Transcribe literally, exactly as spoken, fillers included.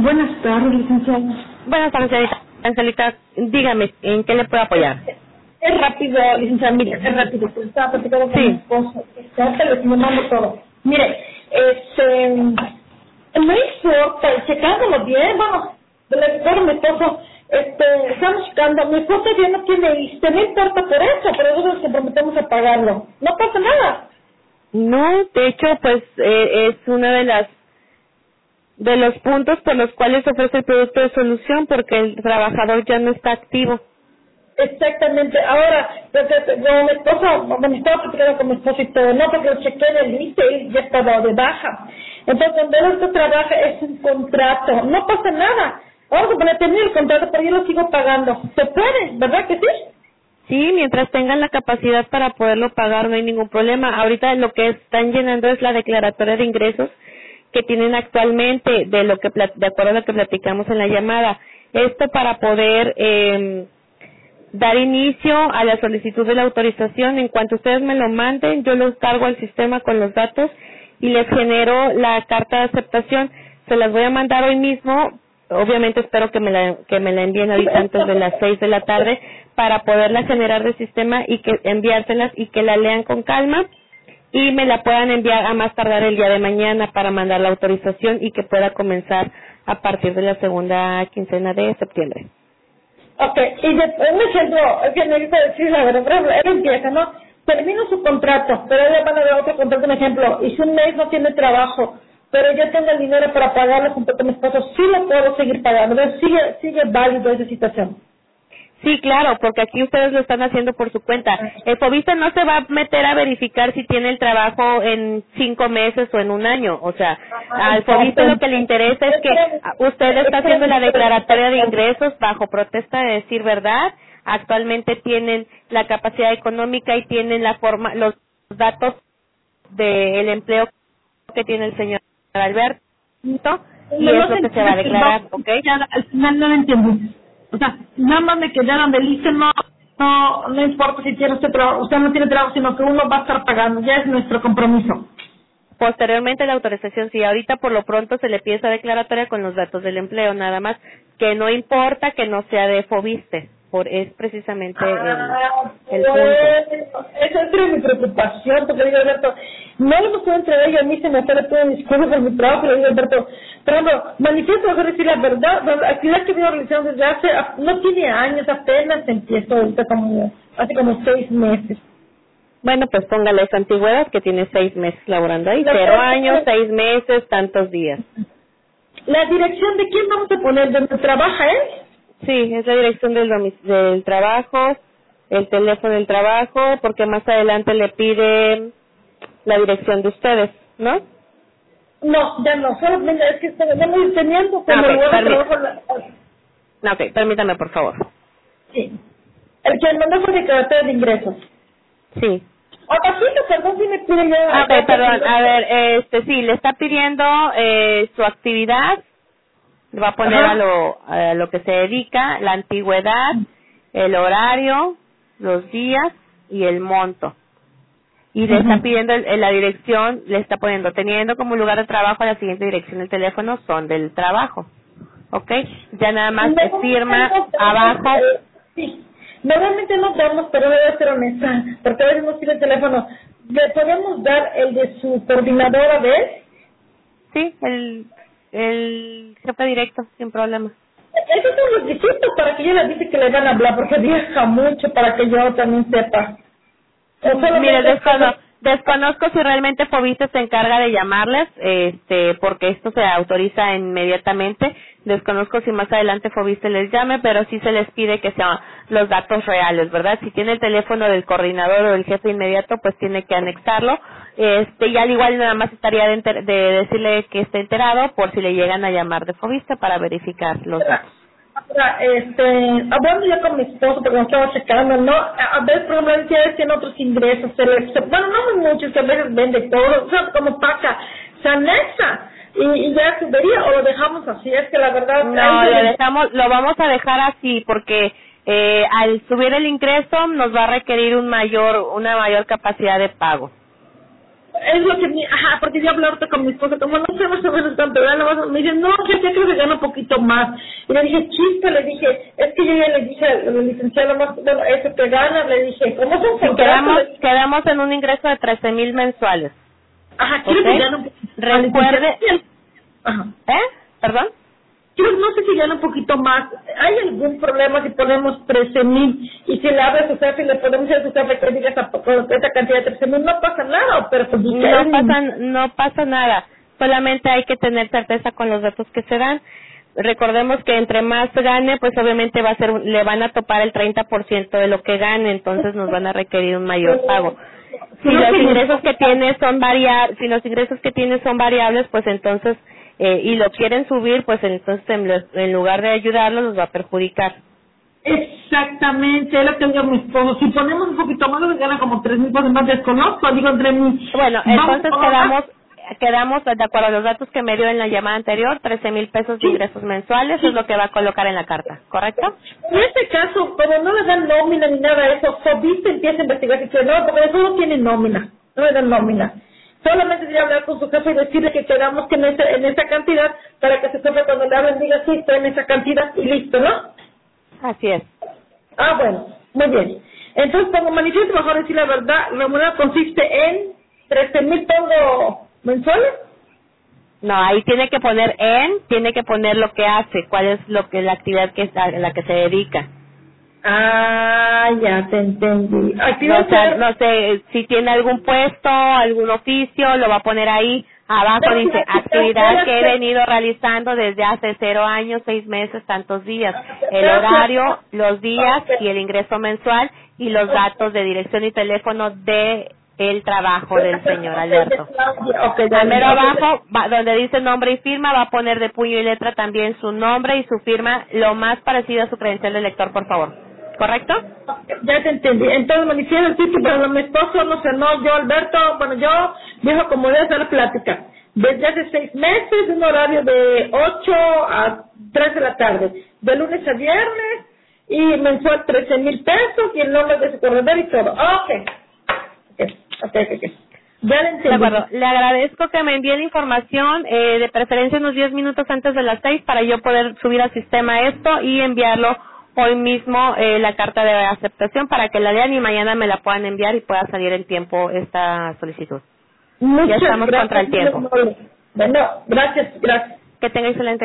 Buenas tardes, licenciada. Buenas tardes, señorita Angelita. Dígame, ¿en qué le puedo apoyar? Es rápido, licenciada, mire, es rápido, pues estaba platicando con Sí. mi esposo, este, ahorita les mando todo. Mire, este, no importa, checándolo bien, bueno, le recuerdo a mi esposo, este, estamos checando, mi esposo ya no tiene ISSSTE, no importa por eso, pero nosotros nos comprometemos a pagarlo, no pasa nada. No, de hecho, pues eh, es una de las de los puntos por los cuales ofrece el producto de solución, porque el trabajador ya no está activo. Exactamente, ahora, porque como mi esposo, bueno, estaba platicando con mi esposo y todo, no, porque lo chequé en el ISSSTE y ya estaba de baja. Entonces, donde él esto trabaja es un contrato, no pasa nada. Vamos a poner, terminar el contrato, pero yo lo sigo pagando. Se puede, ¿verdad que sí? Sí, mientras tengan la capacidad para poderlo pagar no hay ningún problema. Ahorita lo que están llenando es la declaratoria de ingresos que tienen actualmente, de lo que pla- de acuerdo a lo que platicamos en la llamada. Esto para poder eh, dar inicio a la solicitud de la autorización. En cuanto ustedes me lo manden, yo los cargo al sistema con los datos y les genero la carta de aceptación. Se las voy a mandar hoy mismo. Obviamente espero que me la que me la envíen ahorita antes de las seis de la tarde para poderla generar del sistema y que enviárselas y que la lean con calma y me la puedan enviar a más tardar el día de mañana para mandar la autorización y que pueda comenzar a partir de la segunda quincena de septiembre. Ok, y después un ejemplo, es que me gusta decir la verdad, por ejemplo, él empieza, ¿no? Termina su contrato, pero él le van a dar otro contrato, un ejemplo, y si un mes no tiene trabajo, pero yo tengo el dinero para pagarlo junto con mi esposo, sí lo puedo seguir pagando, entonces sigue, sigue válido esa situación. Sí, claro, porque aquí ustedes lo están haciendo por su cuenta. El Fobiste no se va a meter a verificar si tiene el trabajo en cinco meses o en un año. O sea, al Fobiste lo que le interesa es que usted está haciendo la declaratoria de ingresos bajo protesta de decir verdad. Actualmente tienen la capacidad económica y tienen la forma, los datos del empleo que tiene el señor Alberto y es lo que se va a declarar, ¿ok? Ya, al final no lo entiendo. O sea, nada más me quedaron del ISSSTE, no, no, no importa si tiene usted trabajo, usted no tiene trabajo, sino que uno va a estar pagando, ya es nuestro compromiso. Posteriormente la autorización, sí, ahorita por lo pronto se le pide esa declaratoria con los datos del empleo, nada más, que no importa que no sea de Fobiste, por es precisamente Ah, el, el bueno, punto. esa es mi preocupación, porque le digo, Alberto, no lo hemos podido entregar y a mí se me sale todo mi discurso por mi trabajo, le digo, Alberto, pero no, manifiesto mejor decir la verdad, la actividad que viene realizando desde hace, no tiene años, apenas empiezo ahorita como, hace como seis meses. Bueno, pues póngale esa antigüedad que tiene seis meses laborando ahí, La cero verdad, años, seis meses, tantos días. la dirección de quién vamos a poner, ¿dónde trabaja él? Sí, es la dirección del, domic- del trabajo, el teléfono del trabajo, porque más adelante le pide la dirección de ustedes, ¿no? No, ya no, solamente es que estamos teniendo Ah, como ok, lugar de permí- trabajo. La, no, ok, permítame, por favor. sí. El que mandó fue declaratoria de ingresos. Sí. Otra cita, perdón, si me pide yo. Ah, acá, ok, perdón, pues, a ver, este, sí, le está pidiendo eh, su actividad, le va a poner a Ajá. lo, a lo que se dedica, la antigüedad, el horario, los días y el monto. Y le está Ujú. pidiendo el- el- la dirección, le está poniendo, teniendo como lugar de trabajo la siguiente dirección del teléfono, son del trabajo. ¿Ok? Ya nada más Normalmente firma no damos, abajo. eh, sí, normalmente no damos, pero voy a ser honesta, porque a veces no tiene el teléfono. ¿Le podemos dar el de su coordinadora de él? Sí, el, el jefe directo, sin problema. Esos son los requisitos para que yo le dice que le van a hablar, porque viaja mucho para que yo también sepa. O Mire, solamente es como... descono- desconozco si realmente Fobiste se encarga de llamarles, este, porque esto se autoriza inmediatamente. Desconozco si más adelante Fobiste les llame, pero sí se les pide que sean los datos reales, ¿verdad? Si tiene el teléfono del coordinador o del jefe inmediato, pues tiene que anexarlo. Este, y al igual nada más estaría de, enter- de decirle que esté enterado por si le llegan a llamar de Fobiste para verificar los datos. Ahora, este, hablando ya con mi esposo, porque me estaba checando, ¿no? A a veces, por ejemplo, él tiene tiene otros ingresos, se le- se- bueno, no muy muchos, que a veces vende todo, o sea, como paca, se anexa, y, y ya se vería, o lo dejamos así, es que la verdad... No, ahí lo se- dejamos, lo vamos a dejar así porque eh, al subir el ingreso nos va a requerir un mayor, una mayor capacidad de pago. Es lo que mi, ajá, porque yo hablé ahorita con mi esposa, como no sé más o menos cuánto gana, más o menos, me dice, no, yo ya creo que gana un poquito más. Y le dije, chiste, le dije, es que yo ya le dije a la licenciada, más, bueno, eso que gana, le dije, ¿cómo son Sí, contratos? quedamos, quedamos en un ingreso de trece mil mensuales. Ajá, quiero ¿Ok? que gane un poquito más. Recuerde, Ajá. ¿eh? ¿Perdón? Yo no sé si gana un poquito más. ¿Hay algún problema si ponemos trece mil y si le habla a su jefe y le podemos decir a su jefe que diga esa, esa cantidad de trece mil? No pasa nada, o perjudica. No pasa, no pasa nada. Solamente hay que tener certeza con los datos que se dan. Recordemos que entre más gane, pues obviamente va a ser, le van a topar el treinta por ciento de lo que gane, entonces nos van a requerir un mayor pago. Si los ingresos que tiene son variables, si los ingresos que tiene son variables, pues entonces eh, y lo quieren subir, pues entonces en, los- en lugar de ayudarlos los va a perjudicar. Exactamente, es lo que digo a mi esposo. Si ponemos un poquito más, nos gana como tres mil pesos más, desconozco, digo entre mí. Bueno, Vamos entonces a- quedamos quedamos de acuerdo a los datos que me dio en la llamada anterior, trece mil pesos de Sí. ingresos mensuales es lo que va a colocar en la carta, ¿correcto? En este caso, como no le dan nómina ni nada de eso, Fobiste empieza a investigar y dice, no, porque eso no tiene nómina, no le dan nómina. Solamente voy a hablar con su jefe y decirle que quedamos que en esa, en esa cantidad, para que su jefe cuando le hablen diga, sí, estoy en esa cantidad y listo, ¿no? Así es. Ah, bueno, muy bien. Entonces, como manifiesto, mejor decir la verdad, la moneda consiste en trece mil pesos mensuales. No, ahí tiene que poner en, tiene que poner lo que hace, cuál es lo que la actividad que está, en la que se dedica. Ah, ya te entendí. Aquí No, va o a sea, ser... no sé si tiene algún puesto, algún oficio, lo va a poner ahí. Abajo dice actividad que he venido realizando desde hace cero años, seis meses, tantos días. El horario, los días y el ingreso mensual y los datos de dirección y teléfono de el trabajo del señor Alberto. Okay, ya, Primero ya, abajo, va- donde dice nombre y firma, va a poner de puño y letra también su nombre y su firma, lo más parecido a su credencial de lector, por favor. ¿Correcto? ya te entendí. Entonces manifiesto el sitio, pero mi esposo no sé, no, yo Alberto, bueno, yo viejo como de hacer la plática. Desde hace seis meses, un horario de ocho a tres de la tarde, de lunes a viernes, y mensual trece mil pesos, y el nombre de su corredor y todo. Ok, ok, ok, ok. ok. Ya le entendí. De acuerdo. Le agradezco que me envíe la información, eh, de preferencia unos diez minutos antes de las seis, para yo poder subir al sistema esto y enviarlo hoy mismo, eh, la carta de aceptación, para que la lean y mañana me la puedan enviar y pueda salir en tiempo esta solicitud. Muchas Ya estamos gracias, contra el tiempo. muy amable. Bueno, gracias, gracias. Que tenga excelente